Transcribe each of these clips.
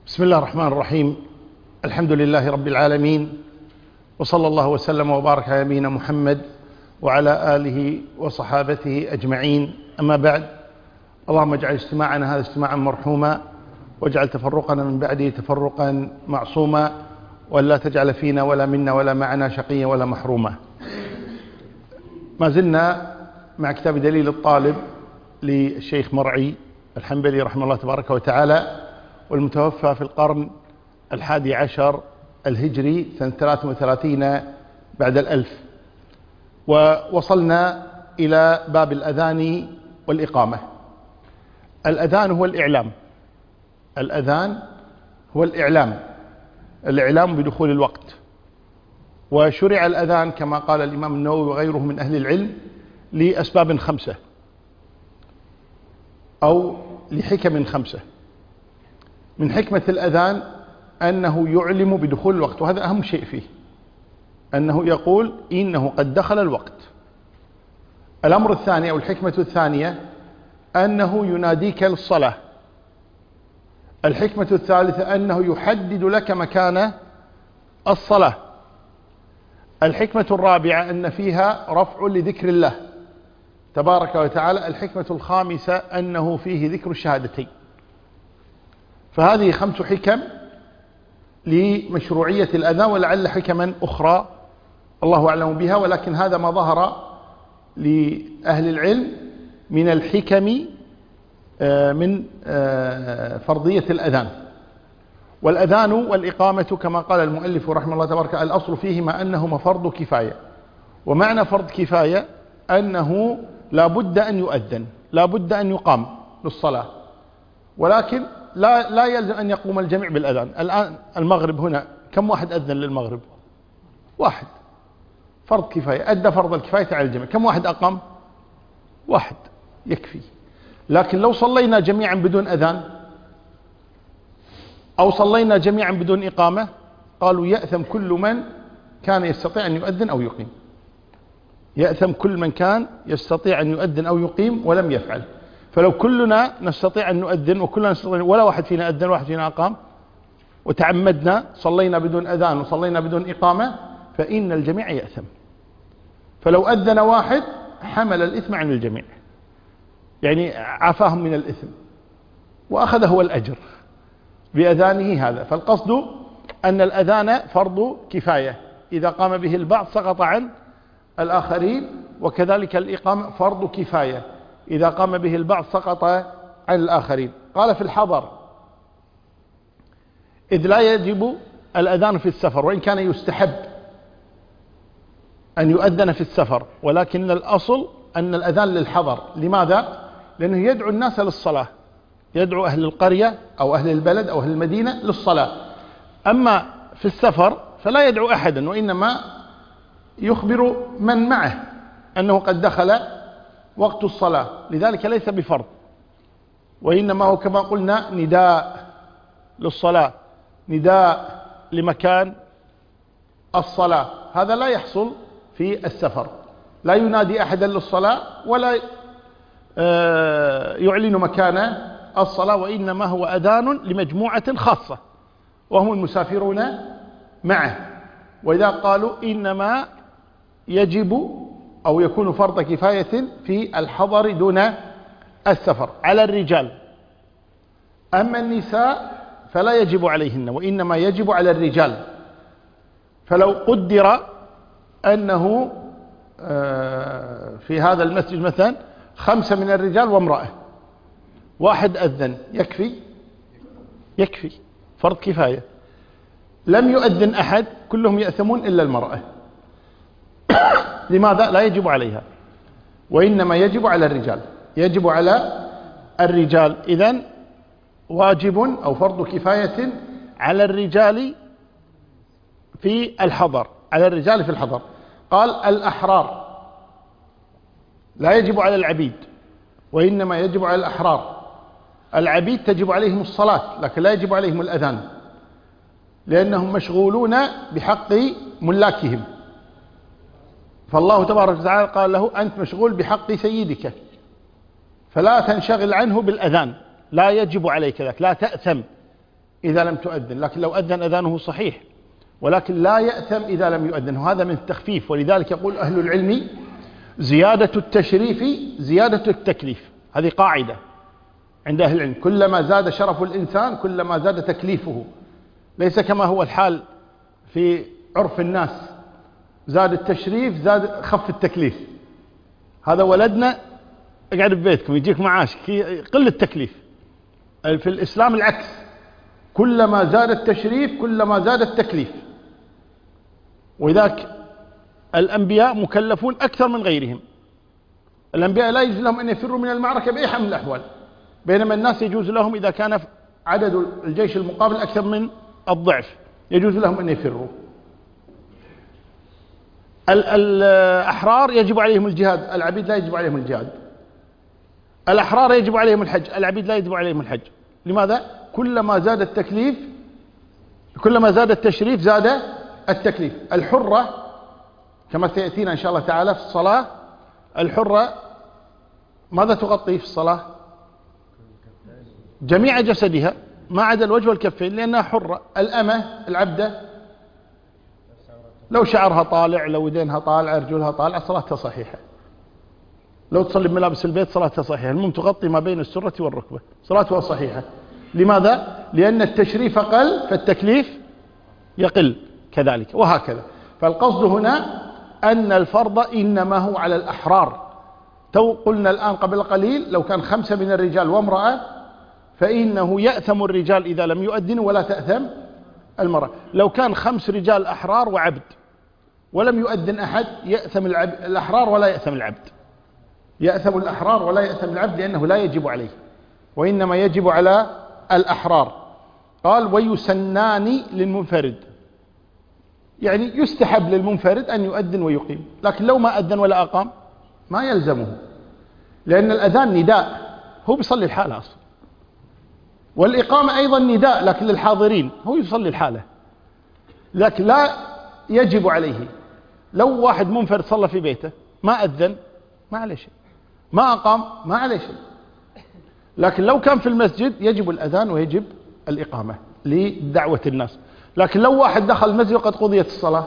بسم الله الرحمن الرحيم. الحمد لله رب العالمين، وصلى الله وسلم وبارك على نبينا محمد وعلى آله وصحابته أجمعين. أما بعد، اللهم اجعل اجتماعنا هذا اجتماعا مرحوما، واجعل تفرقنا من بعده تفرقا معصوما، ولا تجعل فينا ولا منا ولا معنا شقيا ولا محروما. ما زلنا مع كتاب دليل الطالب للشيخ مرعي الحنبلي رحمه الله تبارك وتعالى، والمتوفى في القرن 11 الهجري سنة 33 بعد الألف. ووصلنا إلى باب الأذان والإقامة. الأذان هو الإعلام. الأذان هو الإعلام بدخول الوقت. وشرع الأذان كما قال الإمام النووي وغيره من أهل العلم لأسباب 5 أو لحكم 5. من حكمة الأذان أنه يعلم بدخول الوقت، وهذا أهم شيء فيه، أنه يقول إنه قد دخل الوقت. الأمر الثاني أو الحكمة الثانية أنه يناديك للصلاة. الحكمة الثالثة أنه يحدد لك مكان الصلاة. الحكمة الرابعة أن فيها رفع لذكر الله تبارك وتعالى. الحكمة الخامسة أنه فيه ذكر الشهادتين. فهذه 5 حكم لمشروعية الأذان، ولعل حكما أخرى الله أعلم بها، ولكن هذا ما ظهر لأهل العلم من الحكم من فرضية الأذان. والأذان والإقامة كما قال المؤلف رحمه الله تبارك الأصل فيهما أنهما فرض كفاية. ومعنى فرض كفاية أنه لا بد أن يؤذن، لا بد أن يقام للصلاة، ولكن لا يلزم أن يقوم الجميع بالأذان. الآن المغرب هنا كم واحد أذن للمغرب؟ واحد، فرض كفاية، أدى فرض الكفاية على الجميع. كم واحد أقام؟ واحد، يكفي. لكن لو صلينا جميعا بدون أذان أو صلينا جميعا بدون إقامة، قالوا يأثم كل من كان يستطيع أن يؤذن أو يقيم. يأثم كل من كان يستطيع أن يؤذن أو يقيم ولم يفعل. فلو كلنا نستطيع أن نؤذن وكلنا نستطيع ولا واحد فينا أذن ولا واحد فينا أقام، وتعمدنا صلينا بدون أذان وصلينا بدون إقامة، فإن الجميع يأثم. فلو أذن واحد حمل الإثم عن الجميع، يعني عافاهم من الإثم وأخذ هو الأجر بأذانه هذا. فالقصد أن الأذان فرض كفاية، إذا قام به البعض سقط عن الآخرين، وكذلك الإقامة فرض كفاية، إذا قام به البعض سقط عن الآخرين. قال في الحضر: إذ لا يجب الأذان في السفر، وإن كان يستحب أن يؤذن في السفر، ولكن الأصل أن الأذان للحضر. لماذا؟ لأنه يدعو الناس للصلاة، يدعو أهل القرية أو أهل البلد أو أهل المدينة للصلاة. أما في السفر فلا يدعو أحدا، وإنما يخبر من معه أنه قد دخل وقت الصلاة. لذلك ليس بفرض، وإنما هو كما قلنا نداء للصلاة، نداء لمكان الصلاة. هذا لا يحصل في السفر، لا ينادي أحدا للصلاة ولا يعلن مكان الصلاة، وإنما هو أذان لمجموعة خاصة وهم المسافرون معه. وإذا قالوا إنما يجب أو يكون فرض كفاية في الحضر دون السفر على الرجال. أما النساء فلا يجب عليهن، وإنما يجب على الرجال. فلو قدر أنه في هذا المسجد مثلا 5 من الرجال وامرأة، واحد أذن، يكفي فرض كفاية. لم يؤذن أحد، كلهم يأثمون إلا المرأة. لماذا؟ لا يجب عليها، وإنما يجب على الرجال، يجب على الرجال. إذن واجب أو فرض كفاية على الرجال في الحضر، على الرجال في الحضر. قال: الأحرار، لا يجب على العبيد، وإنما يجب على الأحرار. العبيد تجب عليهم الصلاة، لكن لا يجب عليهم الأذان، لأنهم مشغولون بحق ملاكهم. فالله تبارك وتعالى قال له: أنت مشغول بحق سيدك، فلا تنشغل عنه بالأذان، لا يجب عليك ذلك، لا تأثم إذا لم تؤذن، لكن لو أذن أذانه صحيح، ولكن لا يأثم إذا لم يؤذن، وهذا من التخفيف. ولذلك يقول أهل العلم زيادة التشريف زيادة التكليف، هذه قاعدة عند أهل العلم، كلما زاد شرف الإنسان كلما زاد تكليفه، ليس كما هو الحال في عرف الناس، زاد التشريف زاد خف التكليف. هذا ولدنا اقعد ببيتكم يجيك معاش قل التكليف. في الإسلام العكس، كلما زاد التشريف كلما زاد التكليف. وذاك الأنبياء مكلفون أكثر من غيرهم. الأنبياء لا يجوز لهم أن يفروا من المعركة بأي حال من الأحوال، بينما الناس يجوز لهم إذا كان عدد الجيش المقابل أكثر من الضعف يجوز لهم أن يفروا. الأحرار يجب عليهم الجهاد، العبيد لا يجب عليهم الجهاد. الأحرار يجب عليهم الحج، العبيد لا يجب عليهم الحج. لماذا؟ كلما زاد التكليف كلما زاد التشريف زاد التكليف. الحرة كما سيأتينا إن شاء الله تعالى في الصلاة، الحرة ماذا تغطي في الصلاة؟ جميع جسدها ما عدا الوجه والكفين لأنها حرة. الأمة العبدة لو شعرها طالع، لو يدينها طالعة، رجلها طالعة، صلاتها صحيحة. لو تصلي بملابس البيت صلاتها صحيحة. المهم تغطي ما بين السرة والركبة، صلاتها صحيحة. لماذا؟ لأن التشريف قل فالتكليف يقل كذلك، وهكذا. فالقصد هنا أن الفرض إنما هو على الأحرار. قلنا الآن قبل قليل لو كان 5 من الرجال وامرأة فإنه يأثم الرجال إذا لم يؤذنوا ولا تأثم المرأة. لو كان 5 رجال أحرار وعبد ولم يؤذن أحد يأثم الأحرار ولا يأثم العبد. يأثم الأحرار ولا يأثم العبد لأنه لا يجب عليه، وإنما يجب على الأحرار. قال ويسنان للمنفرد، يعني يستحب للمنفرد أن يؤذن ويقيم، لكن لو ما أذن ولا أقام ما يلزمه، لأن الأذان نداء، هو بيصلي الحالة أصلا، والإقامة أيضا نداء لكن للحاضرين، هو يصلي الحالة، لكن لا يجب عليه. لو واحد منفرد صلى في بيته ما أذن ما عليه شيء، ما أقام ما عليه شيء. لكن لو كان في المسجد يجب الأذان ويجب الإقامة لدعوة الناس. لكن لو واحد دخل المسجد وقد قضيت الصلاة،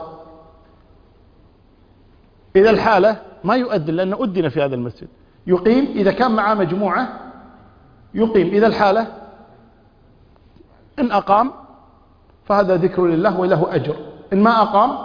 إذا الحالة ما يؤذن لأنه أذن في هذا المسجد، يقيم إذا كان معه مجموعة يقيم. إذا الحالة إن أقام فهذا ذكر لله وله أجر، إن ما أقام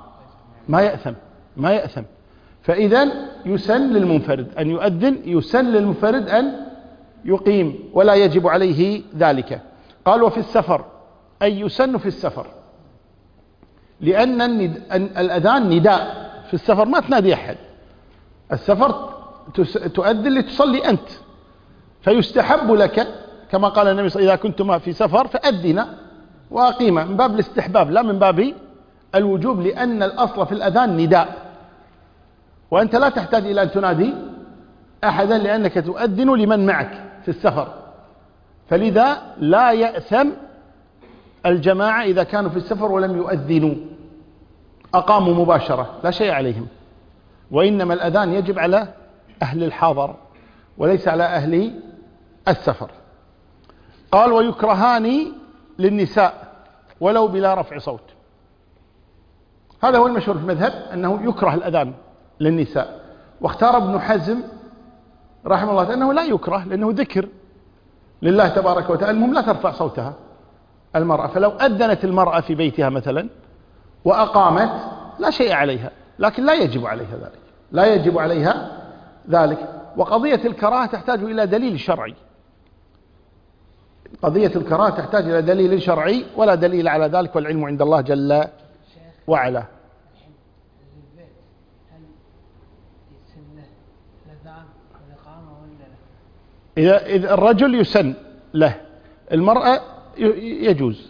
ما يأثم. فإذا يسن للمنفرد أن يؤذن، يسن للمنفرد أن يقيم، ولا يجب عليه ذلك. قال وفي السفر، أي يسن في السفر، لأن الأذان نداء. في السفر ما تنادي أحد، السفر تؤذن لتصلي أنت، فيستحب لك كما قال النبي صلى الله عليه وسلم إذا كنتما في سفر فأذن وأقيما، من باب الاستحباب لا من باب الوجوب، لأن الأصل في الأذان نداء، وأنت لا تحتاج إلى أن تنادي أحدا لأنك تؤذن لمن معك في السفر. فلذا لا يأثم الجماعة إذا كانوا في السفر ولم يؤذنوا، أقاموا مباشرة لا شيء عليهم، وإنما الأذان يجب على أهل الحاضر وليس على أهل السفر. قال ويكرهان للنساء ولو بلا رفع صوت. هذا هو المشهور في المذهب أنه يكره الأذان للنساء، واختار ابن حزم رحمه الله أنه لا يكره لأنه ذكر لله تبارك وتعالى، المهم لا ترفع صوتها المرأة. فلو أذنت المرأة في بيتها مثلا وأقامت لا شيء عليها، لكن لا يجب عليها ذلك، لا يجب عليها ذلك. وقضية الكراهة تحتاج إلى دليل شرعي، قضية الكراهة تحتاج إلى دليل شرعي ولا دليل على ذلك، والعلم عند الله جل وعلا. إذا الرجل يسن له، المرأة يجوز.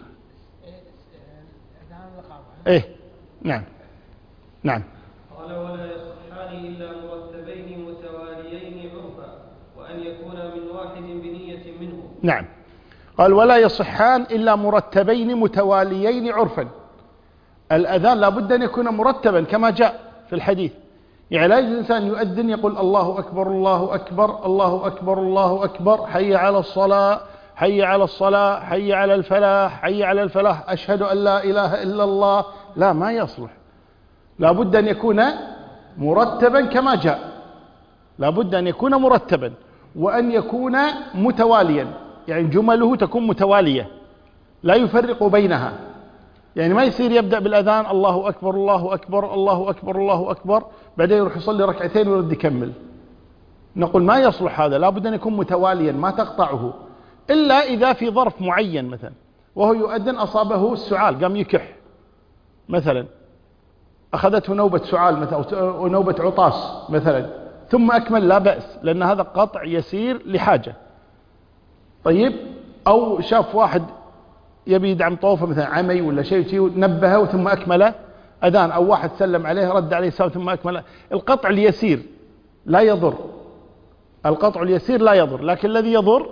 إيه نعم نعم. قال ولا يصحان إلا مرتبين متواليين عرفا، وأن يكون من واحد بنية منه. نعم. قال ولا يصحان إلا مرتبين متواليين عرفا. الأذان لا بد أن يكون مرتبا كما جاء في الحديث، يعني لا يجوز الإنسان يؤذن يقول الله أكبر الله أكبر الله أكبر الله أكبر حي على الصلاة حي على الصلاة، حي على الفلاح، حي على الفلاح، أشهد أن لا إله إلا الله، لا، ما يصلح. لا بد أن يكون مرتبا كما جاء، لا بد أن يكون مرتبا، وأن يكون متواليا، يعني جمله تكون متوالية لا يفرق بينها. يعني ما يصير يبدأ بالأذان الله أكبر الله أكبر الله أكبر الله أكبر، بعدين يروح يصلي ركعتين ويرد يكمل. نقول ما يصلح هذا، لا بد أن يكون متواليا ما تقطعه، إلا إذا في ظرف معين مثلا وهو يؤذن أصابه السعال قام يكح مثلا، أخذته نوبة سعال مثلا أو نوبة عطاس مثلا ثم أكمل، لا بأس، لأن هذا قطع يسير لحاجة. طيب، أو شاف واحد يبي يدعم طوفة مثلا عمي ولا شيء نبهه ثم أكمل أذان، أو واحد سلم عليه رد عليه السلام ثم أكمل. القطع اليسير لا يضر، القطع اليسير لا يضر، لكن الذي يضر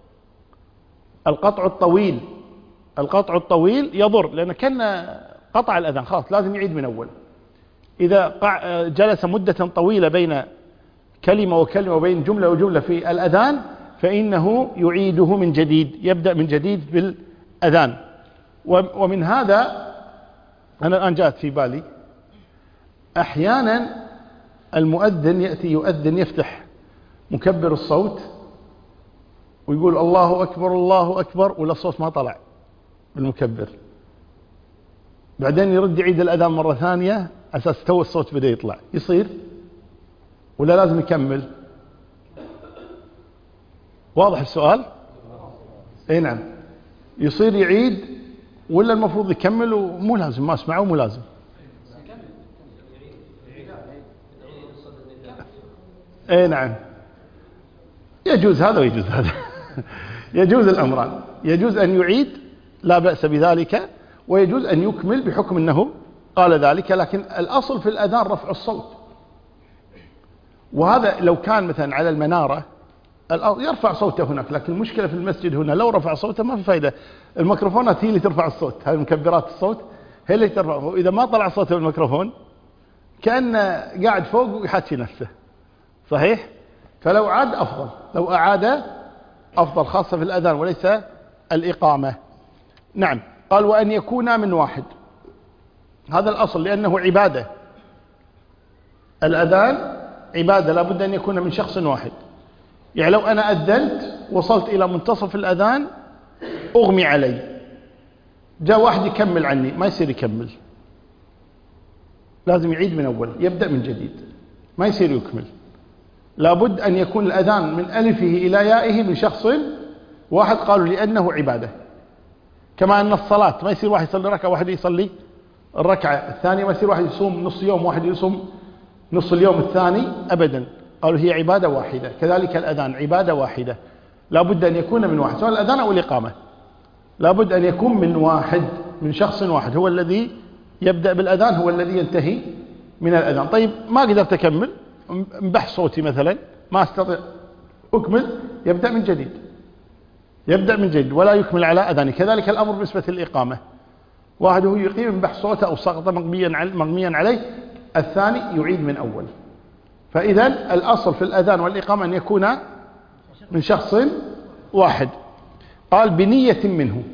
القطع الطويل. القطع الطويل يضر، لأن كان قطع الأذان خلاص لازم يعيد من أول. إذا جلس مدة طويلة بين كلمة وكلمة وبين جملة وجملة في الأذان فإنه يعيده من جديد، يبدأ من جديد بالأذان. ومن هذا أنا الآن جاءت في بالي أحيانا المؤذن يأتي يؤذن يفتح مكبر الصوت ويقول الله أكبر الله أكبر، ولا الصوت ما طلع بالمكبر، بعدين يرد يعيد الأذان مرة ثانية أساس تو الصوت بدأ يطلع، يصير ولا لازم يكمل؟ واضح السؤال؟ اي نعم، يصير يعيد ولا المفروض يكمل؟ ومو لازم، ما اسمعه مو لازم. اي نعم، يجوز هذا ويجوز هذا يجوز الأمران، يجوز أن يعيد لا بأس بذلك، ويجوز أن يكمل بحكم أنه قال ذلك، لكن الأصل في الأذان رفع الصوت. وهذا لو كان مثلا على المنارة يرفع صوته هناك، لكن المشكلة في المسجد هنا لو رفع صوته ما في فايدة، الميكروفونات هي اللي ترفع الصوت، هذه مكبرات الصوت هي اللي ترفعه، وإذا ما طلع صوته بالميكروفون كأنه قاعد فوق ويحكي نفسه، صحيح؟ فلو عاد أفضل، لو أعاد أفضل، خاصة في الأذان وليس الإقامة. نعم، قال وأن يكون من واحد، هذا الأصل لأنه عبادة، الأذان عبادة، لا بد أن يكون من شخص واحد. يعني لو أنا أذنت وصلت إلى منتصف الأذان أغمي علي، جاء واحد يكمل عني، ما يصير يكمل، لازم يعيد من أول، يبدأ من جديد، ما يصير يكمل. لابد أن يكون الأذان من ألفه إلى يائه من شخص واحد، قالوا لأنه عبادة. كما أن الصلاة ما يصير واحد يصلي ركعة واحد يصلي الركعة الثانية، ما يصير واحد يصوم نص يوم واحد يصوم نص اليوم الثاني، أبدا، قالوا هي عبادة واحدة. كذلك الأذان عبادة واحدة، لابد أن يكون من واحد، سواء الأذان أو الإقامة، لابد أن يكون من واحد، من شخص واحد، هو الذي يبدأ بالأذان هو الذي ينتهي من الأذان. طيب ما قدرت أكمل، انبح صوتي مثلا ما استطيع أكمل، يبدأ من جديد، يبدأ من جديد ولا يكمل على أذانه. كذلك الأمر بالنسبة للإقامة، واحد هو يقيم انبح صوته أو سقط مغميا عليه، الثاني يعيد من أول. فإذا الأصل في الأذان والإقامة أن يكون من شخص واحد. قال بنية منه،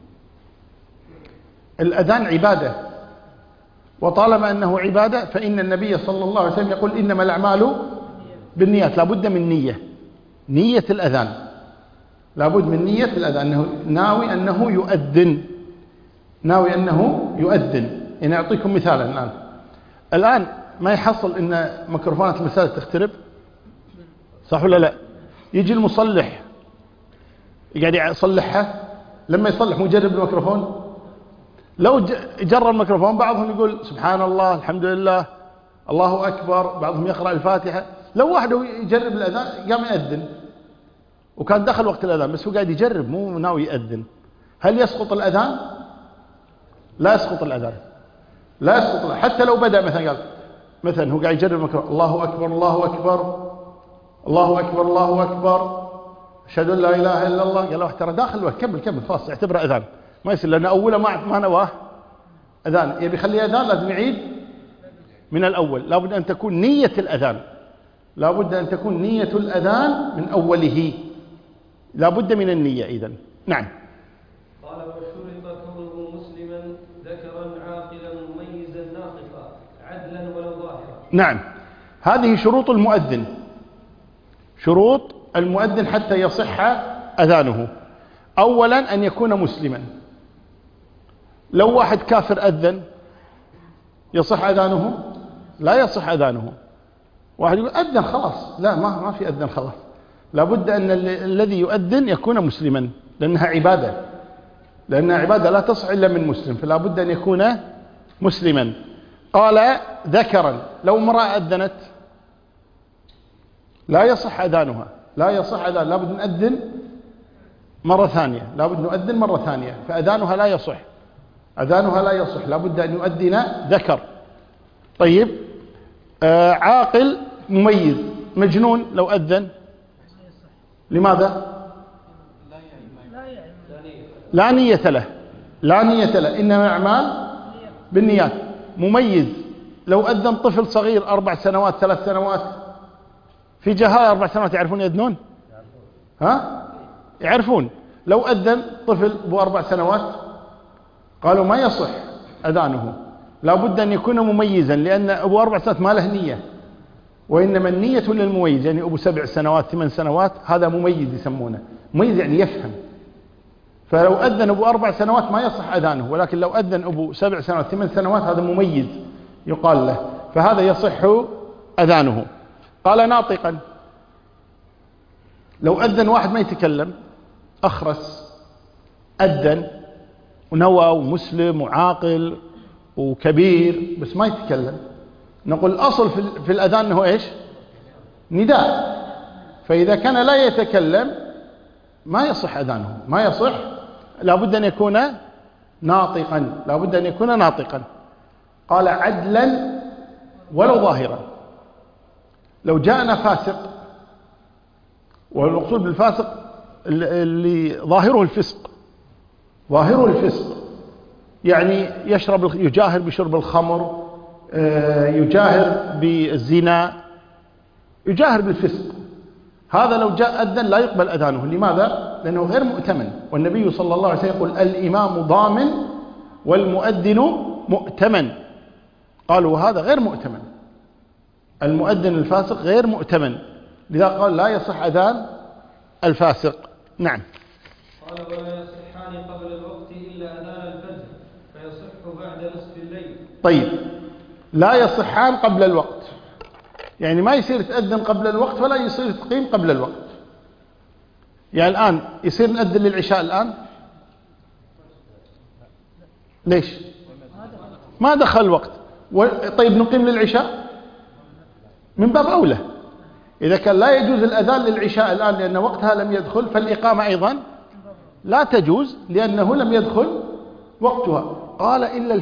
الأذان عبادة، وطالما أنه عبادة فإن النبي صلى الله عليه وسلم يقول إنما الأعمال بالنيات، لابد من نية، نية الأذان، لابد من نية الأذان، أنه ناوي أنه يؤذن، ناوي أنه يؤذن. يعني أعطيكم مثالا، الآن ما يحصل إن ميكروفونات المساجد تخترب، صح ولا لا؟ يجي المصلح يقعد يصلحها، لما يصلح مجرب الميكروفون، لو جرى الميكروفون بعضهم يقول سبحان الله الحمد لله الله أكبر، بعضهم يقرأ الفاتحة. لو واحد يجرب الأذان قام يأذن وكان دخل وقت الأذان بس هو قاعد يجرب مو ناوي يأذن، هل يسقط الأذان؟ لا يسقط الأذان، لا يسقط، حتى لو بدأ مثلا هو قاعد يجرب الميكروفون الله أكبر الله أكبر الله أكبر الله أكبر أشهد أن لا إله إلا الله، قال له ترى داخل كمل خلاص اعتبره أذان، ما يصير، لأن أوله ما نواه أذان، يبي يخليه أذان لازم يعيد من الأول. لابد أن تكون نية الأذان، لابد أن تكون نية الأذان من أوله، لا بد من النية إذن. نعم. قال وشرط كونه مسلما ذكرا عاقلا مميزا ناطقا عدلا ولو ظاهرا. نعم، هذه شروط المؤذن، شروط المؤذن حتى يصح أذانه. أولا أن يكون مسلما. لو واحد كافر أذن يصح أذانه؟ لا يصح أذانه. واحد يقول أذن خلاص، لا، ما في أذن خلاص، لابد أن الذي يؤذن يكون مسلما، لأنها عبادة لا تصح إلا من مسلم، فلا بد أن يكون مسلما. قال ذكرا، لو امرأة أذنت لا يصح أذانها، لابد نؤذن مرة ثانية، فأذانها لا يصح، لابد أن يؤذن ذكر. طيب، عاقل مميز. مجنون لو أذن لماذا؟ لا نية له، إنما أعمال بالنيات. مميز لو أذن طفل صغير 4 سنوات 3 سنوات، في جهال 4 سنوات يعرفون يأذنون؟ يعرفون. لو أذن طفل ب 4 سنوات قالوا ما يصح أذانه، لا بد أن يكون مميزا، لأن أبو 4 سنوات ما له نية، وإنما النية للمميز. يعني أبو 7 سنوات 8 سنوات هذا مميز يسمونه، مميز يعني يفهم. فلو أذن أبو 4 سنوات ما يصح أذانه، ولكن لو أذن أبو 7 سنوات 8 سنوات هذا مميز يقال له، فهذا يصح أذانه. قال ناطقا، لو أذن واحد ما يتكلم، أخرس، أذن ونوى ومسلم وعاقل وكبير بس ما يتكلم، نقول الأصل في الأذان أنه إيش؟ نداء. فإذا كان لا يتكلم ما يصح أذانه، لابد أن يكون ناطقا. قال عدلا ولو ظاهرا. لو جاءنا فاسق، والمقصود بالفاسق اللي ظاهره الفسق، يعني يجاهر بشرب الخمر، يجاهر بالزنا، يجاهر بالفسق، هذا لو جاء أذن لا يقبل أذانه. لماذا؟ لأنه غير مؤتمن، والنبي صلى الله عليه وسلم يقول الإمام ضامن والمؤذن مؤتمن. قالوا هذا غير مؤتمن، المؤذن الفاسق غير مؤتمن، لذا قال لا يصح أذان الفاسق. نعم. قال ولا يصحان قبل الوقت إلا أذان الفجر فيصح بعد نصف الليل. طيب، لا يصحان قبل الوقت، يعني ما يصير تأذن قبل الوقت ولا يصير تقيم قبل الوقت. يعني الآن يصير نأذن للعشاء الآن؟ ليش؟ ما دخل الوقت. طيب نقيم للعشاء؟ من باب أولى. إذا كان لا يجوز الأذان للعشاء الآن لأن وقتها لم يدخل، فالإقامة أيضا لا تجوز لأنه لم يدخل وقتها. قال إلا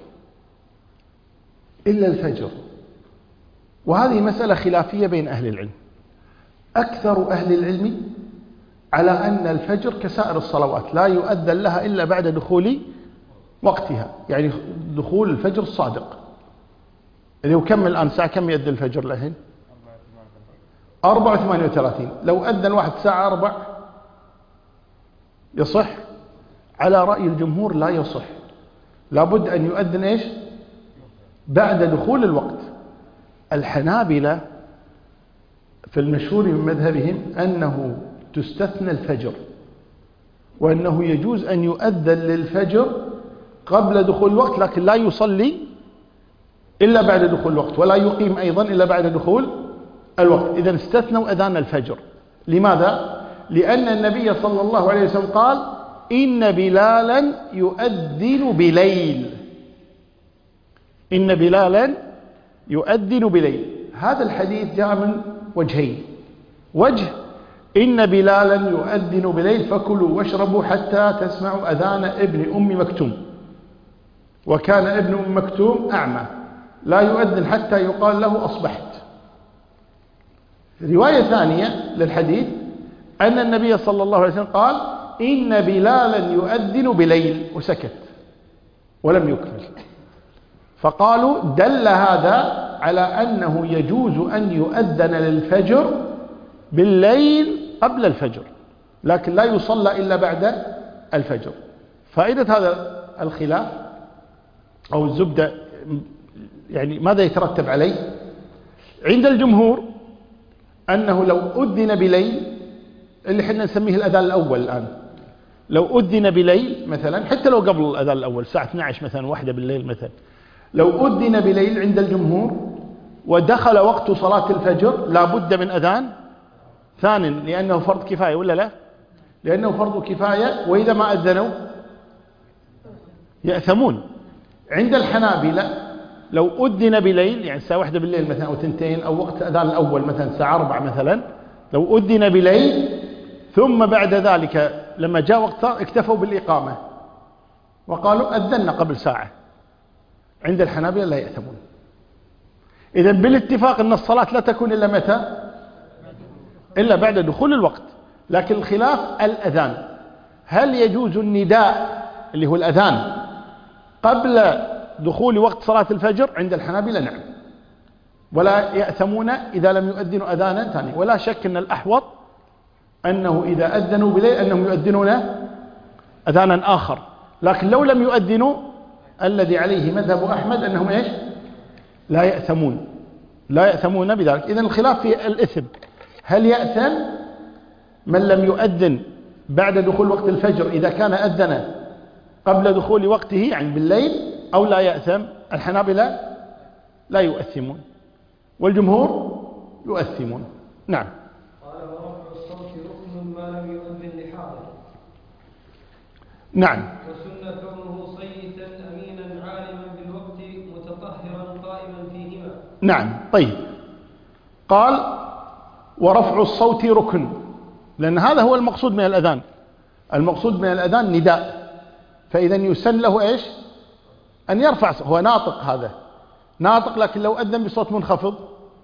الفجر. وهذه مسألة خلافية بين أهل العلم. أكثر أهل العلم على أن الفجر كسائر الصلوات لا يؤذن لها إلا بعد دخول وقتها، يعني دخول الفجر الصادق. اللي يكمل الآن ساعة كم يؤذن الفجر الحين؟ 4:38. لو أذن واحد ساعة 4 يصح؟ على رأي الجمهور لا يصح، لابد أن يؤذن إيش؟ بعد دخول الوقت. الحنابلة في المشهور من مذهبهم أنه تستثنى الفجر، وأنه يجوز أن يؤذن للفجر قبل دخول الوقت، لكن لا يصلي إلا بعد دخول الوقت، ولا يقيم أيضا إلا بعد دخول الوقت. إذن استثنوا أذان الفجر. لماذا؟ لأن النبي صلى الله عليه وسلم قال إن بلالا يؤذن بليل. هذا الحديث جاء من وجهين. وجه إن بلالا يؤذن بليل فكلوا واشربوا حتى تسمعوا أذان ابن أم مكتوم، وكان ابن أم مكتوم أعمى لا يؤذن حتى يقال له أصبحت. رواية ثانية للحديث أن النبي صلى الله عليه وسلم قال إن بلالا يؤذن بليل وسكت ولم يكمل، فقالوا دل هذا على أنه يجوز أن يؤذن للفجر بالليل قبل الفجر، لكن لا يصلى إلا بعد الفجر. فائدة هذا الخلاف أو الزبدة يعني ماذا يترتب عليه؟ عند الجمهور أنه لو أذن بليل، اللي حنا نسميه الأذان الأول الآن، لو أذن بليل مثلا، حتى لو قبل الأذان الأول الساعة 12 مثلا 1 بالليل مثلا، لو أذن بليل عند الجمهور ودخل وقت صلاة الفجر لا بد من أذان ثاني، لأنه فرض كفاية ولا لا؟ لأنه فرض كفاية، وإذا ما أذنوا يأثمون. عند الحنابلة لو أذن بليل، يعني الساعة 1 بالليل مثلا أو 2 أو وقت أذان الأول مثلا الساعة 4 مثلا، لو أذن بليل ثم بعد ذلك لما جاء وقت اكتفوا بالإقامة وقالوا أذنا قبل ساعة، عند الحنابلة لا يأثمون. إذن بالاتفاق أن الصلاة لا تكون إلا متى؟ إلا بعد دخول الوقت. لكن الخلاف الأذان، هل يجوز النداء اللي هو الأذان قبل دخول وقت صلاة الفجر؟ عند الحنابلة نعم، ولا يأثمون إذا لم يؤذنوا أذانا ثاني. ولا شك أن الأحوط أنه إذا أذنوا بليل أنهم يؤذنون أذانا آخر، لكن لو لم يؤذنوا الذي عليه مذهب أحمد أنهم إيش؟ لا يأثمون، لا يأثمون بذلك. إذن الخلاف في الإثم، هل يأثم من لم يؤذن بعد دخول وقت الفجر إذا كان أذن قبل دخول وقته يعني بالليل، أو لا يأثم؟ الحنابلة لا يؤثمون والجمهور يؤثمون. نعم. قال ورفع الصوت ركن ما لم يؤذن لحاضر. نعم. وسن كونه صيتا أمينا عالما بالوقت متطهرا قائما فيهما. نعم. طيب، قال ورفع الصوت ركن، لأن هذا هو المقصود من الأذان. المقصود من الأذان نداء، فإذا يسن له إيش؟ أن يرفع. هو ناطق، هذا ناطق، لكن لو أذن بصوت منخفض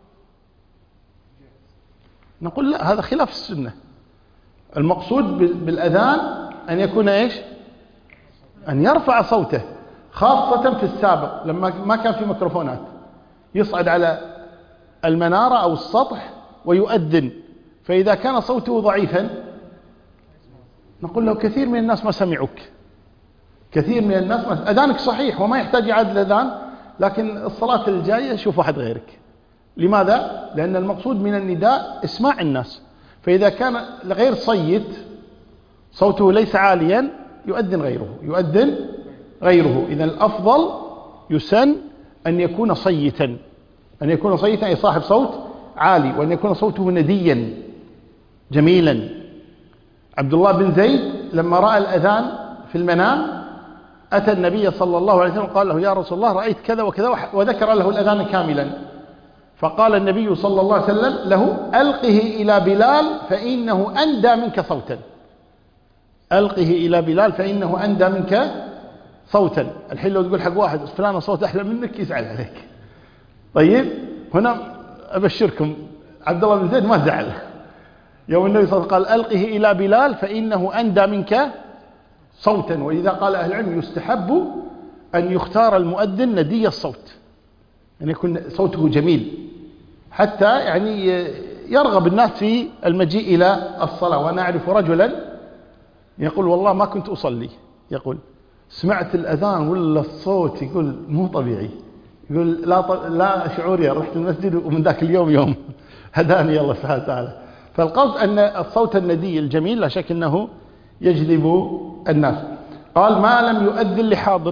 نقول لا، هذا خلاف السنة. المقصود بالأذان أن يكون إيش؟ أن يرفع صوته، خاصة في السابق لما ما كان في ميكروفونات، يصعد على المنارة أو السطح ويؤذن، فإذا كان صوته ضعيفا نقول له كثير من الناس ما سمعوك، كثير من الناس ما أذانك صحيح وما يحتاج إعادة الأذان، لكن الصلاة الجاية شوف واحد غيرك. لماذا؟ لأن المقصود من النداء إسماع الناس، فإذا كان غير صيت صوته ليس عاليا يؤذن غيره. إذن الأفضل يسن أن يكون صيتا، أي صاحب صوت عالي، وأن يكون صوته نديا جميلا. عبد الله بن زيد لما رأى الأذان في المنام أتى النبي صلى الله عليه وسلم قال له يا رسول الله رأيت كذا وكذا، وذكر له الأذان كاملا. فقال النبي صلى الله عليه وسلم له ألقه إلى بلال فإنه أندى منك صوتا. ألقه إلى بلال فإنه أندى منك صوتا. الحين لو تقول حق واحد فلان صوت أحلى منك يزعل عليك. طيب، هنا أبشركم عبد الله بن زيد ما زعل. يوم النبي صلى الله عليه وسلم قال ألقه إلى بلال فإنه أندى منك صوتا. وإذا قال أهل العلم يستحب أن يختار المؤذن ندي الصوت، أن يكون صوته جميل حتى يعني يرغب الناس في المجيء إلى الصلاة. وأنا أعرف رجلا يقول والله ما كنت أصلي، يقول سمعت الأذان ولا الصوت يقول مو طبيعي، يقول لا شعوري، رحت المسجد ومن ذاك اليوم يوم هداني الله سبحانه وتعالى. فالقصد أن الصوت الندي الجميل لا شك أنه يجذب الناس. قال ما لم يؤذن لحاضر،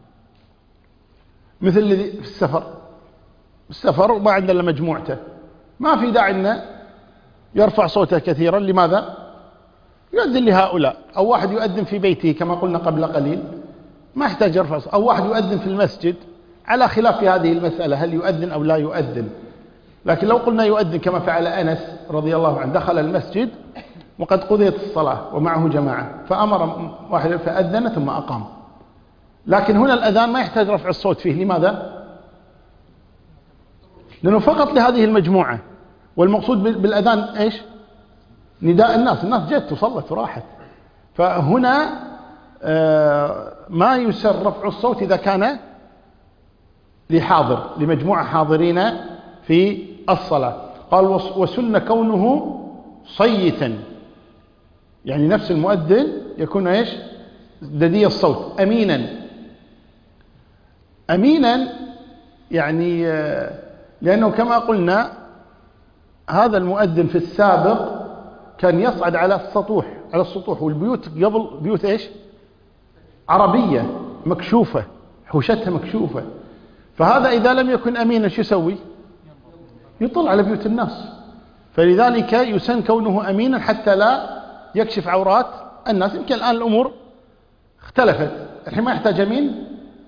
مثل الذي في السفر وما عندنا مجموعته، ما في داعي أنه يرفع صوته كثيرا. لماذا؟ يؤذن لهؤلاء، أو واحد يؤذن في بيته كما قلنا قبل قليل ما يحتاج يرفع صوته، أو واحد يؤذن في المسجد، على خلاف في هذه المسألة هل يؤذن أو لا يؤذن. لكن لو قلنا يؤذن كما فعل أنس رضي الله عنه، دخل المسجد وقد قضيت الصلاة ومعه جماعة فأمر واحد فأذن ثم أقام. لكن هنا الأذان ما يحتاج رفع الصوت فيه. لماذا؟ لأنه فقط لهذه المجموعة، والمقصود بالأذان إيش؟ نداء الناس جت وصلت وراحت. فهنا ما يسر رفع الصوت إذا كان لحاضر، لمجموعة حاضرين في الصلاة. قال وسن كونه صيتا، يعني نفس المؤذن يكون إيش؟ ددي الصوت أمينا. أمينا يعني لأنه كما قلنا هذا المؤذن في السابق كان يصعد على السطوح والبيوت قبل بيوت إيش؟ عربية مكشوفة، حوشتها مكشوفة، فهذا إذا لم يكن أمينا شو يسوي؟ يطل على بيوت الناس، فلذلك يسن كونه أمينا حتى لا يكشف عورات الناس. يمكن الآن الأمور اختلفت، الحين ما يحتاج أمين.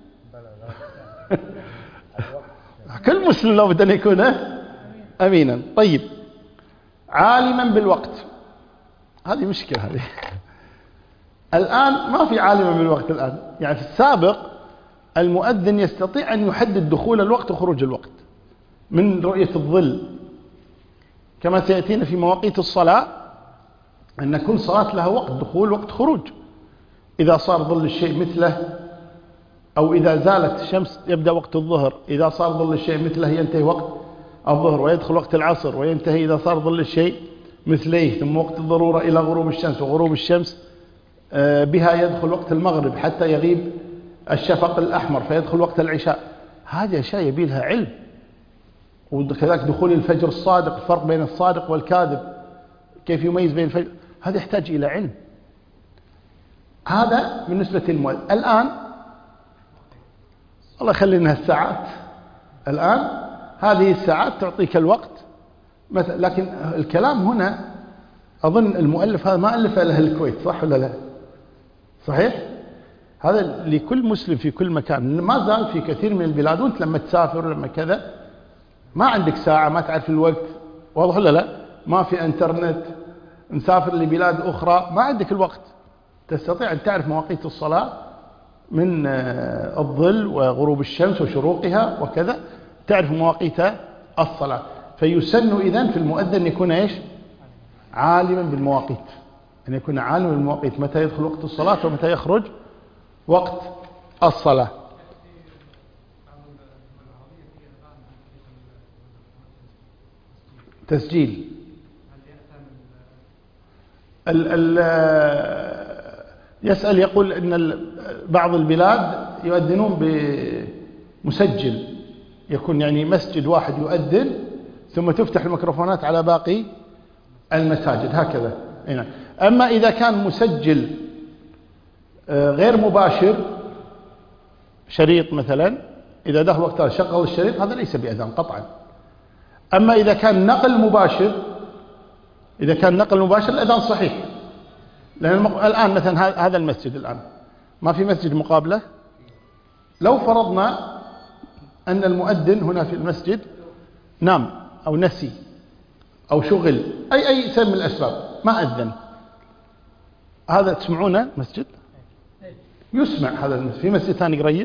كل مسلم لابد أن يكون أمينا. طيب، عالما بالوقت، هذه مشكلة هذه. الآن ما في عالما بالوقت الآن. يعني في السابق المؤذن يستطيع أن يحدد دخول الوقت وخروج الوقت من رؤية الظل، كما سيأتينا في مواقيت الصلاة أن كل صلاة لها وقت دخول وقت خروج. إذا صار ظل الشيء مثله، أو إذا زالت الشمس يبدأ وقت الظهر، إذا صار ظل الشيء مثله ينتهي وقت الظهر ويدخل وقت العصر وينتهي إذا صار ظل الشيء مثليه، ثم وقت الضرورة إلى غروب الشمس، وغروب الشمس بها يدخل وقت المغرب حتى يغيب الشفق الأحمر فيدخل وقت العشاء. هذه أشياء يبي لها علم. وكذلك دخول الفجر الصادق، الفرق بين الصادق والكاذب، كيف يميز بين الفجر، هذا يحتاج إلى علم. هذا بالنسبة للمؤذن. الآن الله يخلي لنا الساعات، الآن هذه الساعات تعطيك الوقت مثلا. لكن الكلام هنا أظن المؤلف هذا ما ألف له الكويت، صح ولا لا؟ صحيح؟ هذا لكل مسلم في كل مكان. ما زال في كثير من البلاد، وانت لما تسافر لما كذا ما عندك ساعة، ما تعرف الوقت، واضح ولا لا؟ ما في انترنت، نسافر لبلاد أخرى ما عندك الوقت، تستطيع أن تعرف مواقيت الصلاة من الظل وغروب الشمس وشروقها وكذا، تعرف مواقيت الصلاة. فيسن إذن في المؤذن يكون إيش؟ عالما بالمواقيت، أن يكون عالما بالمواقيت، متى يدخل وقت الصلاة ومتى يخرج وقت الصلاة. تسجيل يسأل، يقول إن بعض البلاد يؤذنون بمسجل، يكون يعني مسجد واحد يؤذن ثم تفتح الميكروفونات على باقي المساجد هكذا. أما إذا كان مسجل غير مباشر، شريط مثلا، إذا دخل وقتها شغل الشريط، هذا ليس بأذان قطعا. أما إذا كان نقل مباشر، الأذان صحيح. لأن الآن مثلا هذا المسجد الآن ما في مسجد مقابله. لو فرضنا أن المؤذن هنا في المسجد نام أو نسي أو شغل، أي سبب من الأسباب ما أذن، هذا تسمعونه مسجد؟ يسمع هذا المسجد. في مسجد ثاني قريب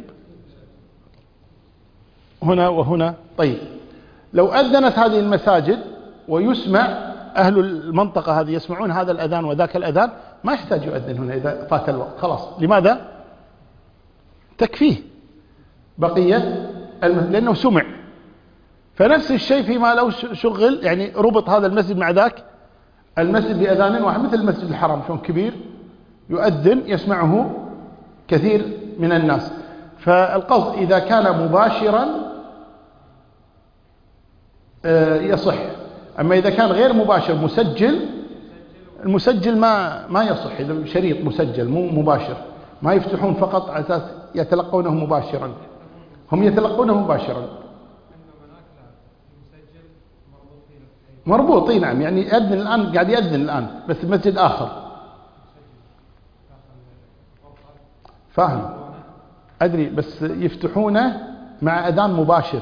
هنا وهنا. طيب، لو أذنت هذه المساجد ويسمع أهل المنطقة هذه يسمعون هذا الأذان وذاك الأذان، ما يحتاج يؤذن هنا إذا فات الوقت خلاص. لماذا؟ تكفيه بقية لأنه سمع. فنفس الشيء فيما لو شغل، يعني ربط هذا المسجد مع ذاك المسجد بأذان واحد، مثل المسجد الحرام شلون كبير يؤذن يسمعه كثير من الناس. فالقصد إذا كان مباشرا يصح. أما إذا كان غير مباشر مسجل، المسجل ما يصح. إذا شريط مسجل مو مباشر، ما يفتحون فقط على أساس يتلقونه مباشرا، هم يتلقونه مباشرا. مربوط، نعم، يعني يأذن الآن، قاعد يأذن الآن بس مسجد آخر. فاهم؟ أدري، بس يفتحونه مع أذان مباشر.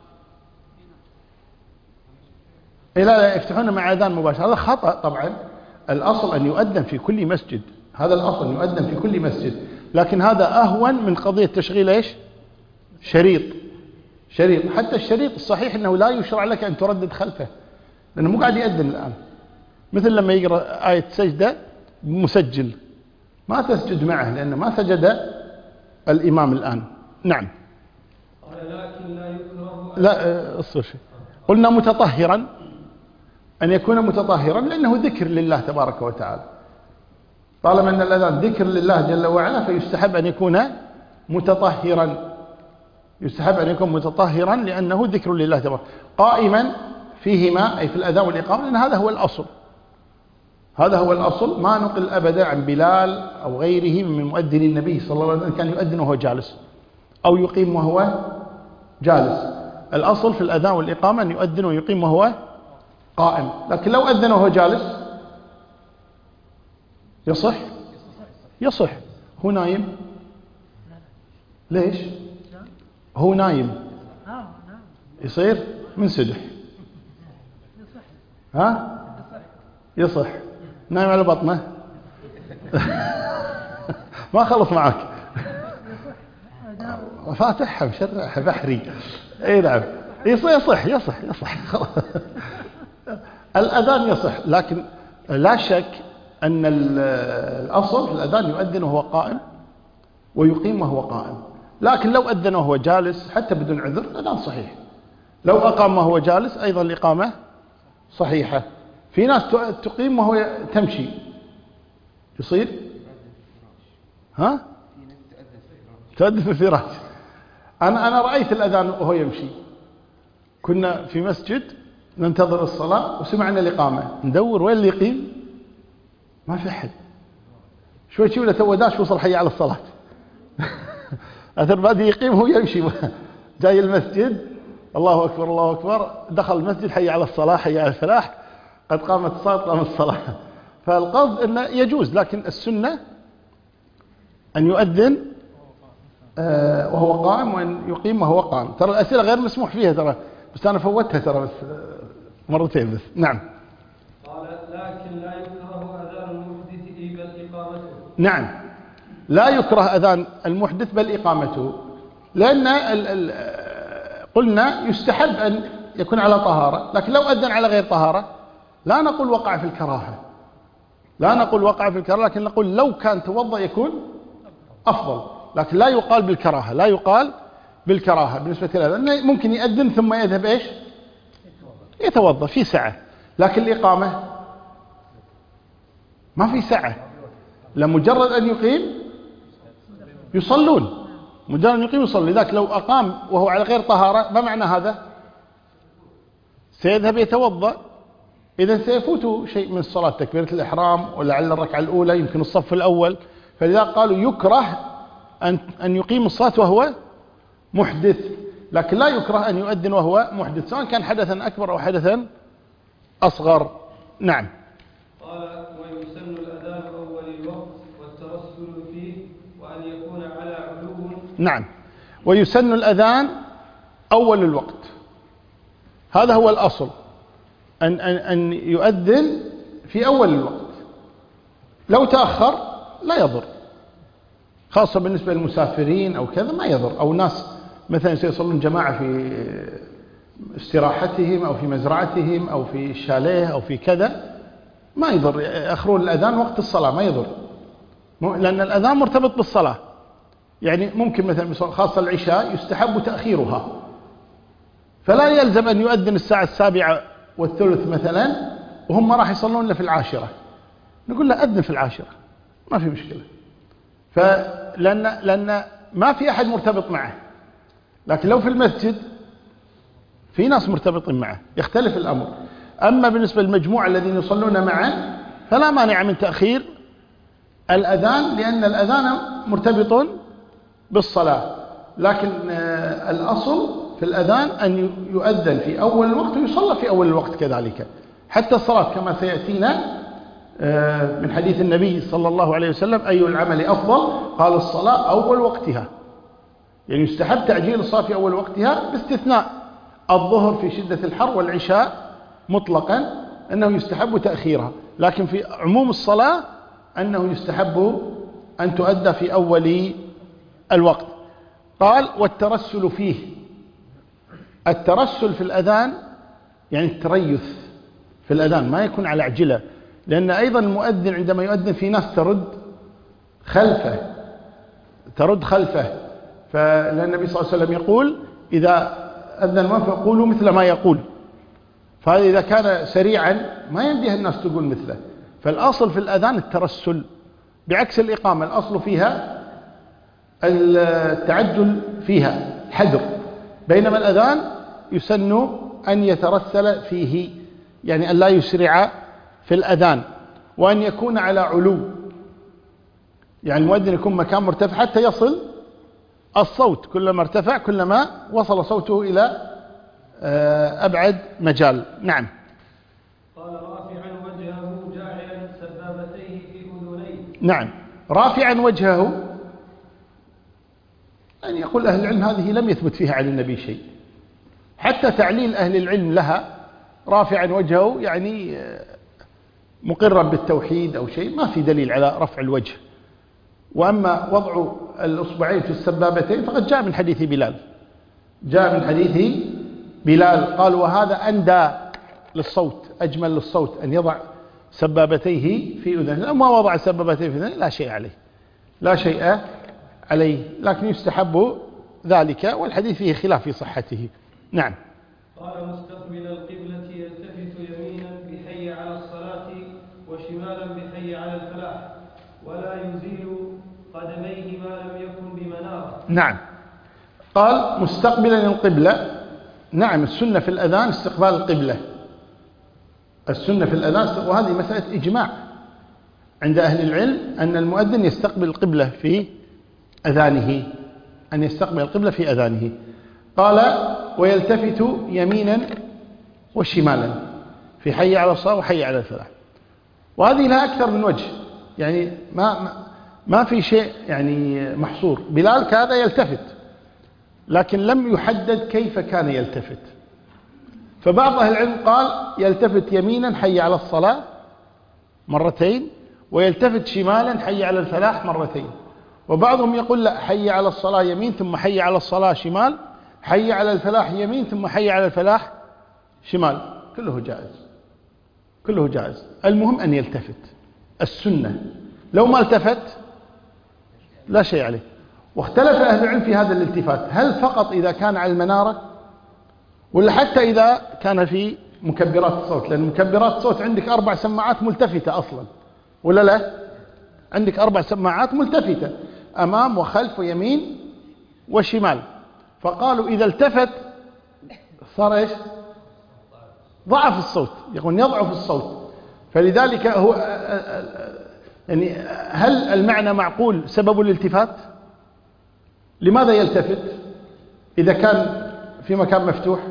لا يفتحونه مع أذان مباشر، هذا خطأ طبعا. الأصل أن يؤذن في كل مسجد، هذا الأصل أن يؤذن في كل مسجد. لكن هذا أهون من قضية تشغيل إيش؟ شريط. حتى الشريط الصحيح أنه لا يشرع لك أن تردد خلفه، لأنه مو قاعد يأذن الآن. مثل لما يقرأ آية سجدة مسجل، ما تسجد معه لأنه ما سجد الإمام الآن. نعم. لكن لا يكره. لا أصر شيء. قلنا متطهرا، أن يكون متطهرا لأنه ذكر لله تبارك وتعالى. طالما أن الأذان ذكر لله جل وعلا فيستحب أن يكون متطهرا، يستحب أن يكون متطهرا لأنه ذكر لله تبارك قائما فيهما، أي في الأذان والإقامة، لأن هذا هو الأصل، هذا هو الأصل. ما نقل أبدا عن بلال أو غيره من مؤذن النبي صلى الله عليه وسلم كان يؤذن وهو جالس أو يقيم وهو جالس. الأصل في الأذان والإقامة أن يؤذن ويقيم وهو قائم، لكن لو أذن وهو جالس يصح؟ يصح. هو نايم؟ ليش؟ هو نايم يصير منسدح. ها؟ يصح. نايم على بطنه ما خلص معك فاتحها مشرعها بحري. اي نعم يصح يصح يصح الأذان يصح، لكن لا شك أن الأصل في الأذان يؤذن وهو قائم ويقيم وهو قائم، لكن لو أذن وهو جالس حتى بدون عذر الأذان صحيح. لو أقام وهو جالس أيضا الإقامة صحيحة. في ناس تقيم وهو تمشي يصير ها؟ تؤذن في الفراش. أنا رأيت الأذان وهو يمشي. كنا في مسجد ننتظر الصلاة وسمعنا الإقامة، ندور وين اللي يقيم ما في أحد. شوي شوي تو داش وصل حي على الصلاة أثر بعد يقيم هو يمشي جاي المسجد الله أكبر الله أكبر، دخل المسجد حي على الصلاة حي على الفلاح، قد قامت الصلاة قامت الصلاة. فالقصد أنه يجوز، لكن السنة أن يؤذن وهو قائم وأن يقيم وهو قائم. ترى الأسئلة غير مسموح فيها ترى، بس أنا فوتها ترى بس مرتين بس. نعم. قال لكن لا يكره أذان المحدث بل إقامته. نعم لا يكره أذان المحدث بل إقامته، لأن قلنا يستحب أن يكون على طهارة، لكن لو أذن على غير طهارة لا نقول وقع في الكراهة، لا نقول وقع في الكراهة، لكن نقول لو كان توضأ يكون أفضل، لكن لا يقال بالكراهة، لا يقال بالكراهة بالنسبة له، لأنه ممكن يأذن ثم يذهب إيش يتوضأ في سعة، لكن الإقامة ما في سعة، لمجرد أن يقيم يصلون، مجرد أن يقيم يصلي. لذلك لو أقام وهو على غير طهارة ما معنى هذا؟ سيذهب يتوضأ، إذا سيفوت شيء من الصلاة، تكبيرة الإحرام ولعل الركعة الأولى يمكن الصف الأول، فلذا قالوا يكره أن يقيم الصلاة وهو محدث، لكن لا يكره أن يؤذن وهو محدث، سواء كان حدثا أكبر أو حدثا أصغر. نعم. قال ويسن الأذان أول الوقت والترسل فيه وأن يكون على علو. نعم ويسن الأذان أول الوقت، هذا هو الأصل، أن يؤذن في أول الوقت، لو تأخر لا يضر، خاصة بالنسبة للمسافرين أو كذا ما يضر، أو ناس مثلا سيصلون جماعة في استراحتهم أو في مزرعتهم أو في الشاليه أو في كذا ما يضر يأخرون الأذان وقت الصلاة، ما يضر، لأن الأذان مرتبط بالصلاة. يعني ممكن مثلا خاصة العشاء يستحب تأخيرها، فلا يلزم أن يؤذن الساعة 7:03 مثلا وهم ما راح يصلون إلا في 10، نقول له أذن في 10 ما في مشكلة، لأن ما في أحد مرتبط معه. لكن لو في المسجد في ناس مرتبطين معه يختلف الأمر. أما بالنسبة للمجموعة الذين يصلون معا فلا مانع من تأخير الأذان، لأن الأذان مرتبط بالصلاة، لكن الأصل في الأذان أن يؤذن في أول الوقت ويصلى في أول الوقت كذلك، حتى الصلاة كما سيأتينا من حديث النبي صلى الله عليه وسلم أي العمل أفضل؟ قال الصلاة أول وقتها، يعني يستحب تعجيل الصلاة في أول وقتها باستثناء الظهر في شدة الحر والعشاء مطلقا أنه يستحب تأخيرها، لكن في عموم الصلاة أنه يستحب أن تؤدى في أول الوقت. قال والترسل فيه، الترسل في الأذان يعني التريث في الأذان، ما يكون على عجلة، لأن أيضا المؤذن عندما يؤذن في ناس ترد خلفه، فلأن النبي صلى الله عليه وسلم يقول إذا أذن المؤذن فقولوا مثل ما يقول، فهذا إذا كان سريعا ما ينبه الناس تقول مثله، فالأصل في الأذان الترسل، بعكس الإقامة الأصل فيها التعجل فيها حذر، بينما الأذان يسن أن يترسل فيه، يعني أن لا يسرع في الأذان، وأن يكون على علو، يعني المؤذن يكون مكان مرتفع حتى يصل الصوت، كلما ارتفع كلما وصل صوته إلى أبعد مجال. نعم. قال رافعا وجهه جاعلا سبابتيه في أذنيه. نعم، رافعا وجهه، أن يقول أهل العلم هذه لم يثبت فيها عن النبي شيء، حتى تعليل أهل العلم لها رافعا وجهه يعني مقرا بالتوحيد أو شيء، ما في دليل على رفع الوجه. وأما وضع الأصبعين في السبابتين فقد جاء من حديث بلال، جاء من حديث بلال قال وهذا أندى للصوت، أجمل للصوت أن يضع سبابتيه في أذنه. لما وضع سبابتيه في أذنه لا شيء عليه، لا شيء عليه، لكن يستحب ذلك، والحديث فيه خلاف في صحته. نعم. قال مستقبل القبلة يلتفت يمينا بحي على الصلاة وشمالا بحي على الفلاح، ولا يزيل قدميه ما لم يكن بمنار. نعم. قال مستقبلا القبلة. نعم، السنة في الأذان استقبال القبلة، السنة في الأذان، وهذه مسألة إجماع عند أهل العلم أن المؤذن يستقبل القبلة في أذانه، أن يستقبل القبلة في أذانه. قال ويلتفت يمينا وشمالا في حي على الصلاة وحي على الفلاح، وهذه لها أكثر من وجه، يعني ما في شيء يعني محصور. بلال كان يلتفت لكن لم يحدد كيف كان يلتفت، فبعض أهل العلم قال يلتفت يمينا حي على الصلاة مرتين، ويلتفت شمالا حي على الفلاح مرتين، وبعضهم يقول لا، حي على الصلاة يمين ثم حي على الصلاة شمال، حي على الفلاح يمين ثم حي على الفلاح شمال، كله جائز، كله جائز، المهم أن يلتفت. السنة لو ما التفت لا شيء عليه. واختلف أهل العلم في هذا الالتفات، هل فقط إذا كان على المنارة ولا حتى إذا كان في مكبرات الصوت؟ لأن مكبرات الصوت عندك 4 سماعات ملتفتة أصلا، ولا لا؟ عندك 4 سماعات ملتفتة أمام وخلف ويمين وشمال، فقالوا إذا التفت صار إيش؟ ضعف الصوت، يقول يضعف الصوت. فلذلك هو يعني هل المعنى معقول سبب الالتفات؟ لماذا يلتفت إذا كان في مكان مفتوح؟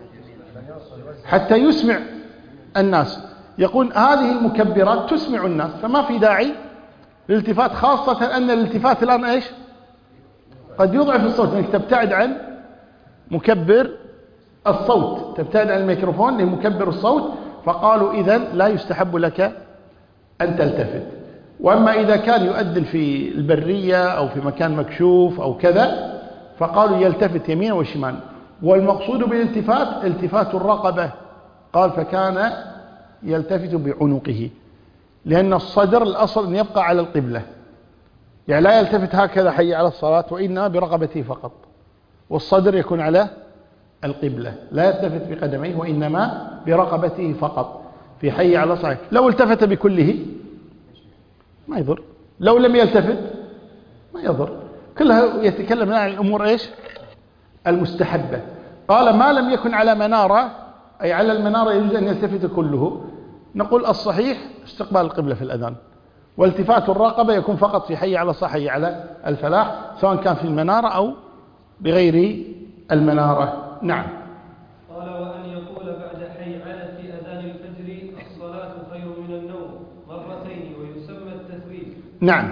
حتى يسمع الناس. يقول هذه المكبرات تسمع الناس، فما في داعي للالتفات، خاصة أن الالتفات الآن إيش؟ قد يضعف الصوت، أنك تبتعد عن مكبر الصوت، تبتعد عن الميكروفون لمكبر الصوت، فقالوا إذن لا يستحب لك أن تلتفت. وأما إذا كان يؤذن في البرية أو في مكان مكشوف أو كذا فقالوا يلتفت يمين وشمال. والمقصود بالالتفات التفات الرقبة، قال فكان يلتفت بعنقه، لأن الصدر الأصل أن يبقى على القبلة، يعني لا يلتفت هكذا حي على الصلاة، وإنما برقبته فقط، والصدر يكون على القبلة، لا يلتفت بقدميه وإنما برقبته فقط في حي على الصلاة. لو التفت بكله ما يضر، لو لم يلتفت ما يضر، كلها يتكلم عن الأمور إيش؟ المستحبة. قال ما لم يكن على منارة، أي على المنارة يجوز أن يلتفت كله. نقول الصحيح استقبال القبلة في الأذان، والتفات الرقبة يكون فقط في حي على الصلاة حي على الفلاح، سواء كان في المنارة أو بغير المنارة. نعم. قال وأن يقول بعد حي على في أذان الفجر الصلاة خير من النوم مرتين، ويسمى التثويب. نعم.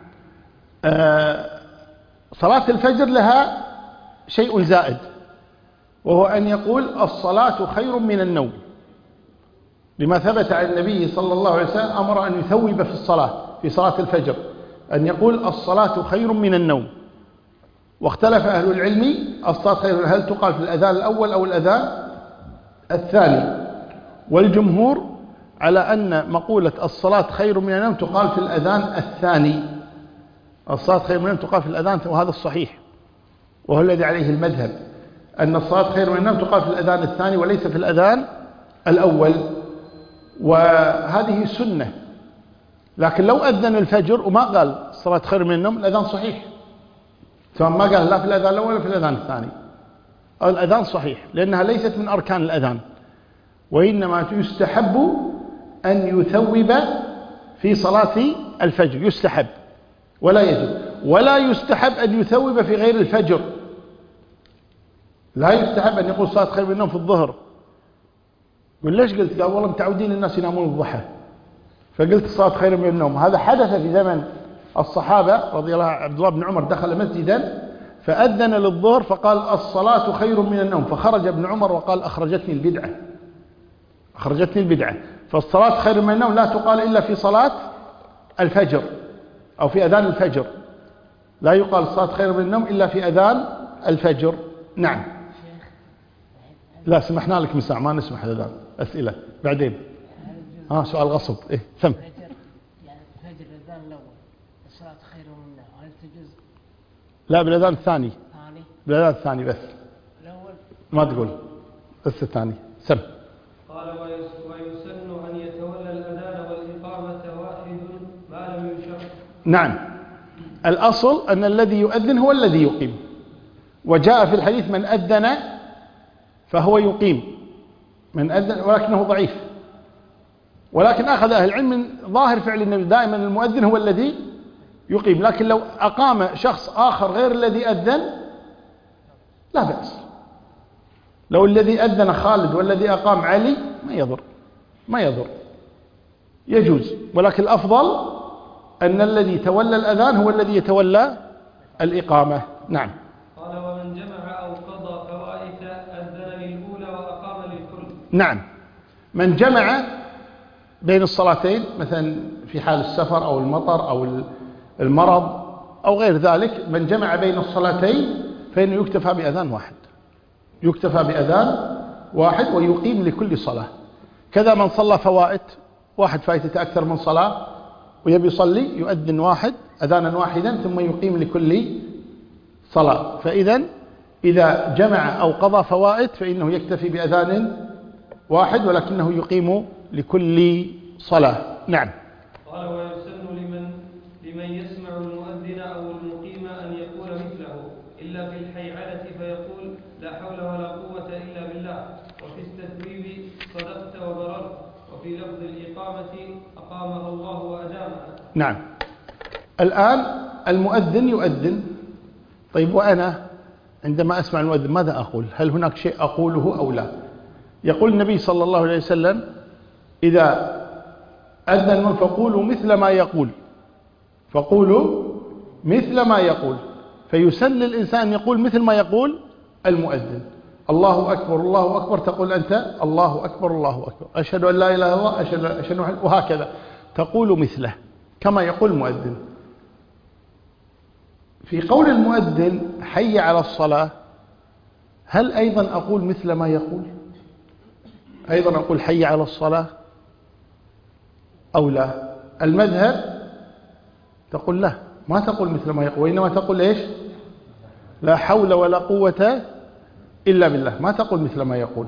صلاة الفجر لها شيء زائد، وهو أن يقول الصلاة خير من النوم، لما ثبت عن النبي صلى الله عليه وسلم أمر أن يثوب في الصلاة، في صلاة الفجر أن يقول الصلاة خير من النوم. واختلف أهل العلم الصلاة خير هل تقال في الأذان الأول أو الأذان الثاني، والجمهور على أن مقولة الصلاة خير من النوم تقال في الأذان الثاني، الصلاة خير من النوم تقال في الأذان، وهذا الصحيح وهو الذي عليه المذهب، أن الصلاة خير من النوم تقال في الأذان الثاني وليس في الأذان الأول. وهذه سنة لكن لو أذن الفجر وما قال الصلاة خير من النوم الأذان صحيح، سواء ما قال لا في الأذان الأول ولا في الأذان الثاني، الأذان صحيح لأنها ليست من أركان الأذان، وإنما يستحب أن يثوب في صلاة الفجر، يستحب ولا يجب. ولا يستحب أن يثوب في غير الفجر، لا يستحب أن يقول صلاة خير من النوم في الظهر. قل ليش قلت؟ قال والله متعودين الناس ينامون الضحى فقلت صلاة خير من النوم. هذا حدث في زمن الصحابة رضي الله عنه. عبد الله بن عمر دخل مسجدا فأذن للظهر فقال الصلاة خير من النوم، فخرج ابن عمر وقال أخرجتني البدعة، أخرجتني البدعة. فالصلاة خير من النوم لا تقال إلا في صلاة الفجر أو في أذان الفجر، لا يقال الصلاة خير من النوم إلا في أذان الفجر. نعم. لا سمحنا لك مساء ما نسمح للأذان، أسئلة بعدين. سؤال غصب. إيه ثم يعني الفجر الأذان الأول الصلاة خير من النوم، هل تجوز؟ لا بالأذان الثاني. بالأذان الثاني بس. الأول ما تقول بس الثاني. سم. قال ويسن أن يتولى الأذان والإقامة واحد ما لم يشق. نعم، الأصل أن الذي يؤذن هو الذي يقيم، وجاء في الحديث من أذن فهو يقيم، من أذن، ولكنه ضعيف. ولكن أخذ أهل العلم من ظاهر فعل النبي دائما المؤذن هو الذي يقيم، لكن لو أقام شخص آخر غير الذي أذن لا بأس. لو الذي أذن خالد والذي أقام علي ما يضر يجوز، ولكن الأفضل أن الذي تولى الأذان هو الذي يتولى الإقامة. نعم. قال ومن جمع أو قضى فوائت أذن للأولى وأقام للكل. نعم، من جمع بين الصلاتين مثلا في حال السفر أو المطر أو المرض أو غير ذلك، من جمع بين الصلاتين فإنه يكتفى بأذان واحد، يكتفى بأذان واحد ويقيم لكل صلاة. كذا من صلى فوائت، واحد فائتة أكثر من صلاة ويبي يصلي يؤذن واحد أذانا واحدا ثم يقيم لكل صلاة. فإذا إذا جمع أو قضى فوائت فإنه يكتفي بأذان واحد ولكنه يقيم لكل صلاة. نعم. قال ويسن لمن يسمع المؤذن أو المقيم أن يقول مثله إلا في الحيعلة فيقول لا حول ولا قوة إلا بالله، وفي التثويب صدقت وبررت، وفي لفظ الإقامة أقامها الله وأدامها. نعم. الآن المؤذن يؤذن، طيب وأنا عندما أسمع المؤذن ماذا أقول؟ هل هناك شيء أقوله أو لا؟ يقول النبي صلى الله عليه وسلم إذا أذن من فقولوا مثل ما يقول، فقولوا مثل ما يقول، فيسن للإنسان يقول مثل ما يقول المؤذن. الله أكبر الله أكبر تقول أنت الله أكبر الله أكبر، أشهد أن لا إله إلا الله أشهد وهكذا تقول مثله كما يقول المؤذن. في قول المؤذن حي على الصلاة هل أيضا أقول مثل ما يقول؟ أيضا أقول حي على الصلاة أو لا؟ المذهب تقول لا، ما تقول مثل ما يقول، وإنما تقول إيش؟ لا حول ولا قوة إلا بالله، ما تقول مثل ما يقول.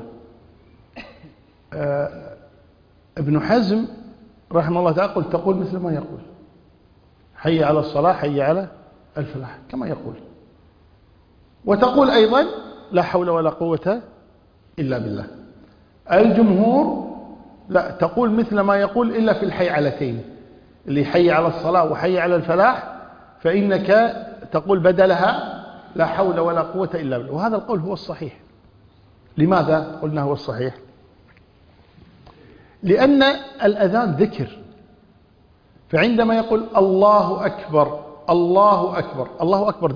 ابن حزم رحمه الله تعالى تقول مثل ما يقول، حي على الصلاة حي على الفلاح كما يقول. وتقول أيضا لا حول ولا قوة إلا بالله. الجمهور لا، تقول مثل ما يقول إلا في الحيعلتين اللي حي على الصلاة وحي على الفلاح، فإنك تقول بدلها لا حول ولا قوة إلا بالله، وهذا القول هو الصحيح. لماذا قلنا هو الصحيح؟ لأن الأذان ذكر، فعندما يقول الله أكبر الله أكبر، الله أكبر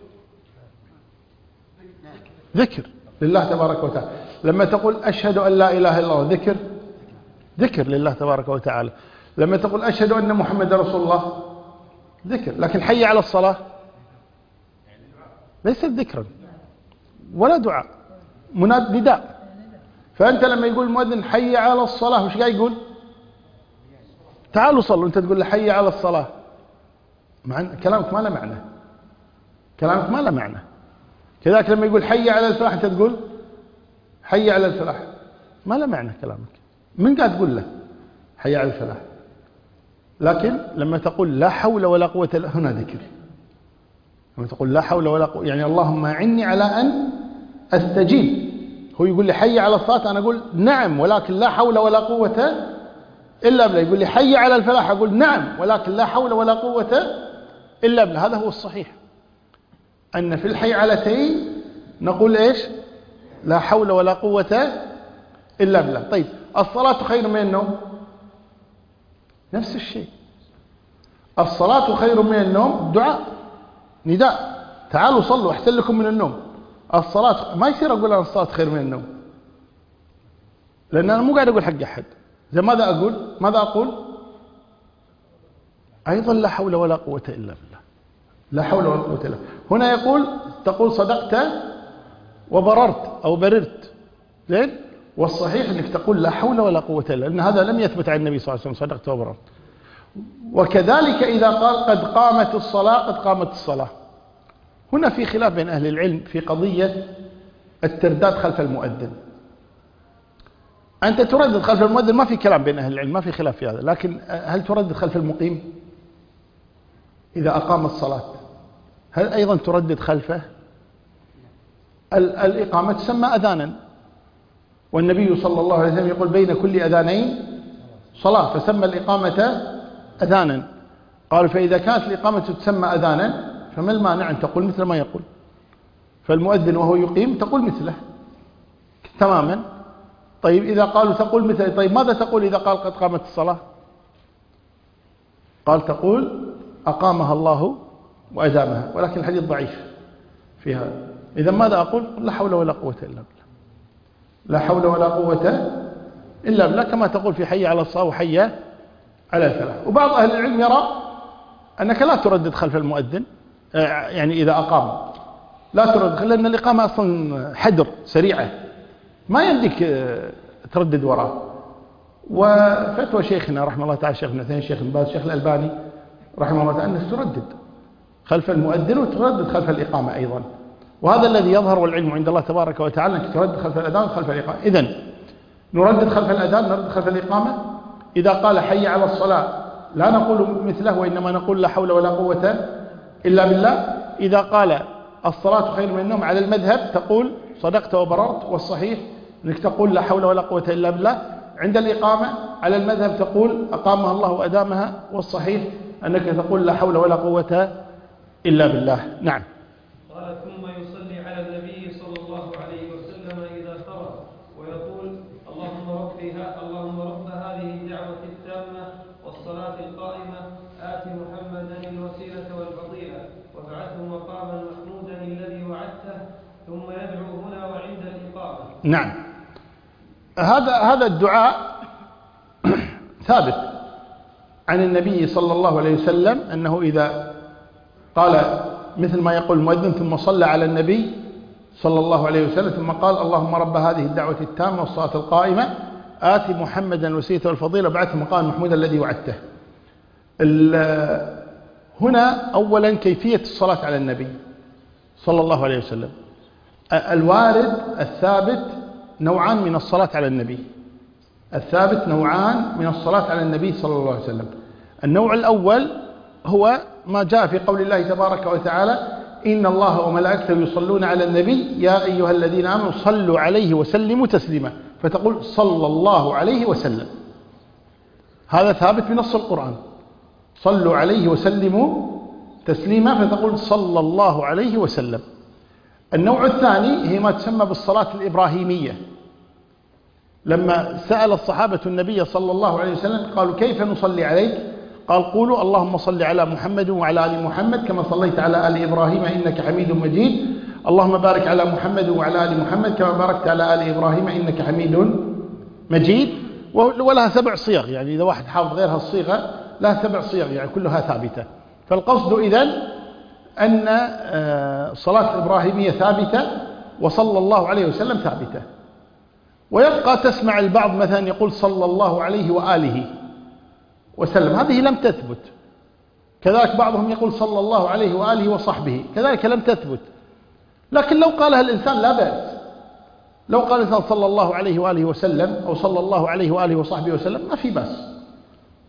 ذكر لله تبارك وتعالى. لما تقول أشهد أن لا إله إلا الله ذكر لله تبارك وتعالى. لما تقول أشهد أن محمد رسول الله ذكر. لكن حي على الصلاة ليس ذكرا ولا دعاء، نداء. فأنت لما يقول المؤذن حي على الصلاة وش قاعد يقول؟ تعالوا صلوا، أنت تقول حي على الصلاة، كلامك ما له معنى، كلامك ما له معنى. كذلك لما يقول حي على الفلاح أنت تقول حي على الفلاح، ما له معنى كلامك. من قاعد تقول له حي على الفلاح؟ لكن لما تقول لا حول ولا قوة إلا هنا ذكر. لما تقول لا حول ولا قوة يعني اللهم أعني على أن أستجيب. هو يقول لي حي على الصلاة، أنا أقول نعم ولكن لا حول ولا قوة إلا بالله. يقول لي حي على الفلاح، أقول نعم ولكن لا حول ولا قوة إلا بالله. هذا هو الصحيح، أن في الحيعلتين نقول إيش؟ لا حول ولا قوة إلا بالله. طيب الصلاة خير من النوم؟ نفس الشيء. الصلاة خير من النوم دعاء نداء، تعالوا صلوا أحسن لكم من النوم. الصلاة ما يصير أقول أنا الصلاة خير من النوم، لأن أنا مو قاعد أقول حق أحد. زي ماذا أقول؟ ماذا أقول؟ أيضا لا حول ولا قوة إلا بالله. لا حول ولا قوة إلا بالله. هنا تقول صدقت وبررت أو بررت، زين. والصحيح أنك تقول لا حول ولا قوة إلا، لأن هذا لم يثبت عن النبي صلى الله عليه وسلم صدقت وبررت. وكذلك إذا قال قد قامت الصلاة، قد قامت الصلاة. هنا في خلاف بين أهل العلم في قضية الترداد خلف المؤذن. أنت تردد خلف المؤذن، ما في كلام بين أهل العلم، ما في خلاف في هذا. لكن هل تردد خلف المقيم إذا أقام الصلاة؟ هل أيضا تردد خلفه؟ الإقامة تسمى أذانا، والنبي صلى الله عليه وسلم يقول بين كل أذانين صلاة، فسمى الإقامة أذانا. قال فإذا كانت الإقامة تسمى أذانا فما المانع أن تقول مثل ما يقول؟ فالمؤذن وهو يقيم تقول مثله تماما. طيب إذا قالوا تقول مثل، طيب ماذا تقول إذا قال قد قامت الصلاة؟ قال تقول أقامها الله وأدامها، ولكن الحديث ضعيف في هذا. إذا ماذا أقول؟ لا حول ولا قوة إلا بالله. لا حول ولا قوة إلا بالله، كما تقول في حي على الصلاة وحي على الفلاح. وبعض أهل العلم يرى أنك لا تردد خلف المؤذن، يعني إذا أقام لا تردد، لأن الإقامة أصلا حدر سريعة، ما يمديك تردد وراه. وفتوى شيخنا رحمه الله تعالى، شيخ ابن عثيمين، شيخ ابن باز، شيخ الألباني رحمه الله تعالى، أنك تردد خلف المؤذن وتردد خلف الإقامة أيضا. وهذا الذي يظهر والعلم عند الله تبارك وتعالى، أنك تردد خلف الأذان وخلف الإقامة. إذن نردد خلف الأذان، نردد خلف الإقامة. إذا قال حي على الصلاة لا نقول مثله، وإنما نقول لا حول ولا قوة إلا بالله. إذا قال الصلاة خير من النوم على المذهب تقول صدقت وبررت، والصحيح أنك تقول لا حول ولا قوة إلا بالله. عند الإقامة على المذهب تقول أقامها الله وأدامها، والصحيح أنك تقول لا حول ولا قوة إلا بالله. نعم. قال ثم يصلي على النبي صلى الله عليه وسلم إذا فرغ ويقول اللهم رب هذه الدعوة التامة والصلاة القائمة آت محمدا الوسيلة والفضيلة وابعثه مقاما محمودا الذي وعدته، ثم يدعو هنا وعند الإقامة. نعم، هذا الدعاء ثابت عن النبي صلى الله عليه وسلم، أنه إذا قال مثل ما يقول المؤذن ثم صلى على النبي صلى الله عليه وسلم ثم قال اللهم رب هذه الدعوة التامة والصلاة القائمة آت محمدا الوسيلة والفضيلة وابعثه مقاما محمودا الذي وعدته. هنا أولا كيفية الصلاة على النبي صلى الله عليه وسلم. الوارد الثابت نوعان من الصلاة على النبي، الثابت نوعان من الصلاة على النبي صلى الله عليه وسلم. النوع الأول هو ما جاء في قول الله تبارك وتعالى إن الله وملائكته يصلون على النبي يا أيها الذين آمنوا صلوا عليه وسلموا تسليما، فتقول صلى الله عليه وسلم. هذا ثابت بنص القرآن، صلوا عليه وسلموا تسليما، فتقول صلى الله عليه وسلم. النوع الثاني هي ما تسمى بالصلاة الإبراهيمية. لما سأل الصحابة النبي صلى الله عليه وسلم قالوا كيف نصلي عليك؟ قال قولوا اللهم صل على محمد وعلى آل محمد كما صليت على آل إبراهيم إنك حميد مجيد، اللهم بارك على محمد وعلى آل محمد كما باركت على آل إبراهيم إنك حميد مجيد. ولها 7 صيغ، يعني إذا واحد حافظ غيرها الصيغة لها 7 صيغ، يعني كلها ثابتة. فالقصد إذن أن الصلاة الإبراهيمية ثابتة وصلى الله عليه وسلم ثابتة. ويبقى تسمع البعض مثلا يقول صلى الله عليه وآله وسلم، هذه لم تثبت. كذلك بعضهم يقول صلى الله عليه وآله وصحبه، كذلك لم تثبت. لكن لو قالها الإنسان لا بأس، لو قال الإنسان صلى الله عليه وآله وسلم أو صلى الله عليه وآله وصحبه وسلم ما في بأس.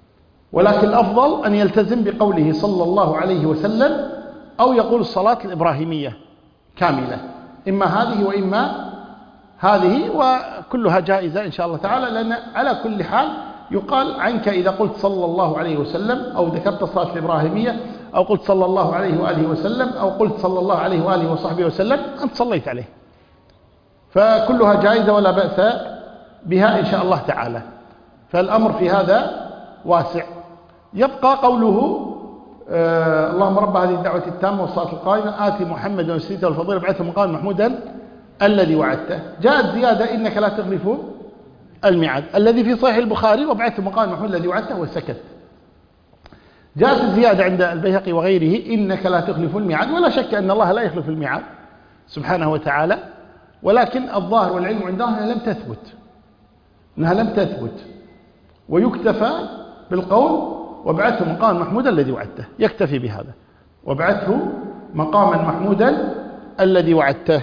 ولكن الأفضل أن يلتزم بقوله صلى الله عليه وسلم، أو يقول الصلاة الإبراهيمية كاملة، إما هذه وإما هذه، وكلها جائزة إن شاء الله تعالى، لأن على كل حال يقال عنك إذا قلت صلى الله عليه وسلم، أو ذكرت الصلاة الإبراهيمية، أو قلت صلى الله عليه وآله وسلم، أو قلت صلى الله عليه وآله وصحبه وسلم، أنت صليت عليه، فكلها جائزة ولا بأس بها إن شاء الله تعالى. فالأمر في هذا واسع. يبقى قوله اللهم رب هذه الدعوة التامة والصلاة القائمة آتي محمدا وسيلته والفضيلة وابعثه مقاما محمودا الذي وعدته. جاءت زيادة إنك لا تخلف الميعاد، الذي في صحيح البخاري وابعثه مقاما محمودا الذي وعدته وسكت. جاءت الزيادة عند البيهقي وغيره إنك لا تخلف الميعاد، ولا شك أن الله لا يخلف الميعاد سبحانه وتعالى، ولكن الظاهر والعلم عندهم أنها لم تثبت، ويكتفى بالقول وابعثه مقاما محمودا الذي وعدته، يكتفي بهذا، وابعثه مقاما محمودا الذي وعدته.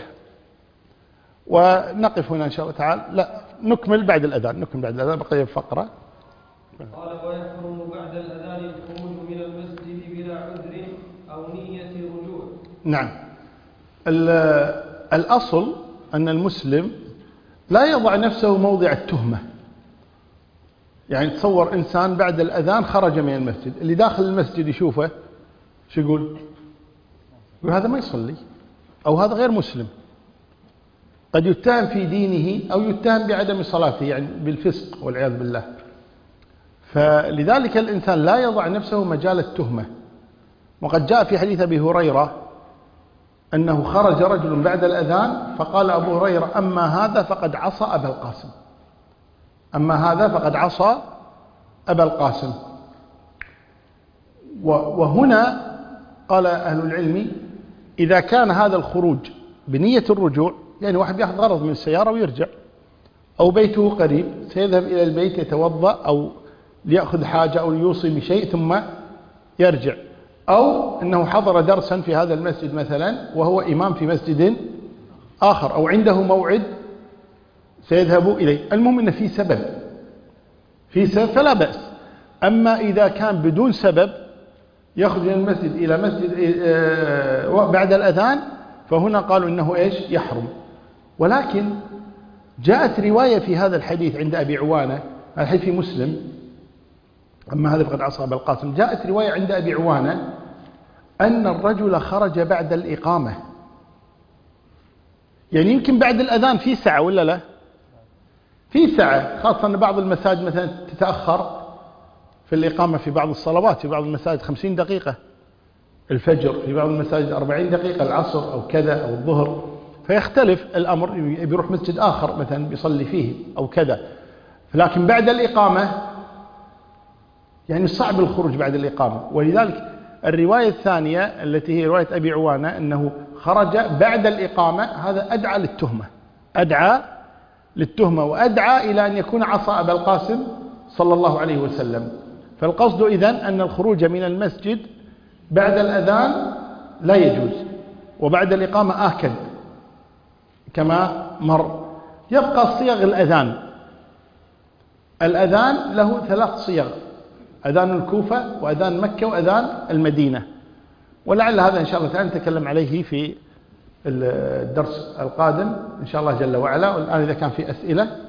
ونقف هنا إن شاء الله تعالى، لا نكمل بعد الأذان، بقي فقرة. قال ويحرم بعد الأذان الخروج من المسجد بلا عذر أو نية رجوع. نعم، الأصل أن المسلم لا يضع نفسه موضع التهمة. يعني تصور إنسان بعد الأذان خرج من المسجد، اللي داخل المسجد يشوفه شو يقول هذا ما يصلي، أو هذا غير مسلم، قد يتهم في دينه أو يتهم بعدم صلاته، يعني بالفسق والعياذ بالله. فلذلك الإنسان لا يضع نفسه مجال التهمة. وقد جاء في حديث أبي هريرة أنه خرج رجل بعد الأذان فقال أبو هريرة أما هذا فقد عصى أبا القاسم، أما هذا فقد عصى أبا القاسم. وهنا قال أهل العلم إذا كان هذا الخروج بنية الرجوع، يعني واحد يأخذ غرض من السيارة ويرجع، أو بيته قريب سيذهب إلى البيت يتوضأ أو ليأخذ حاجة أو ليوصي بشيء ثم يرجع، أو أنه حضر درسا في هذا المسجد مثلا وهو إمام في مسجد آخر، أو عنده موعد سيذهب إليه، المهم أن في سبب فلا بأس. أما إذا كان بدون سبب يخرج من المسجد إلى مسجد بعد الأذان، فهنا قالوا إنه إيش يحرم. ولكن جاءت رواية في هذا الحديث عند أبي عوانة، الحديث في مسلم، أما هذا فقد عصى أبا القاسم، جاءت رواية عند أبي عوانة أن الرجل خرج بعد الإقامة، يعني يمكن بعد الأذان في ساعة ولا لا؟ في ساعة، خاصة أن بعض المساجد مثلا تتأخر في الإقامة في بعض الصلوات، في بعض المساجد 50 دقيقة الفجر، في بعض المساجد 40 دقيقة العصر أو كذا أو الظهر، فيختلف الأمر، بيروح مسجد آخر مثلا بيصلي فيه أو كذا. لكن بعد الإقامة يعني صعب الخروج بعد الإقامة. ولذلك الرواية الثانية التي هي رواية أبي عوانة أنه خرج بعد الإقامة، هذا أدعى للتهمة وأدعى إلى أن يكون عصى أبا القاسم صلى الله عليه وسلم. فالقصد إذن أن الخروج من المسجد بعد الأذان لا يجوز، وبعد الإقامة آكد كما مر. يبقى صيغ الأذان له 3 صيغ: أذان الكوفة وأذان مكة وأذان المدينة، ولعل هذا إن شاء الله تعالى نتكلم عليه في الدرس القادم إن شاء الله جل وعلا. والآن إذا كان في أسئلة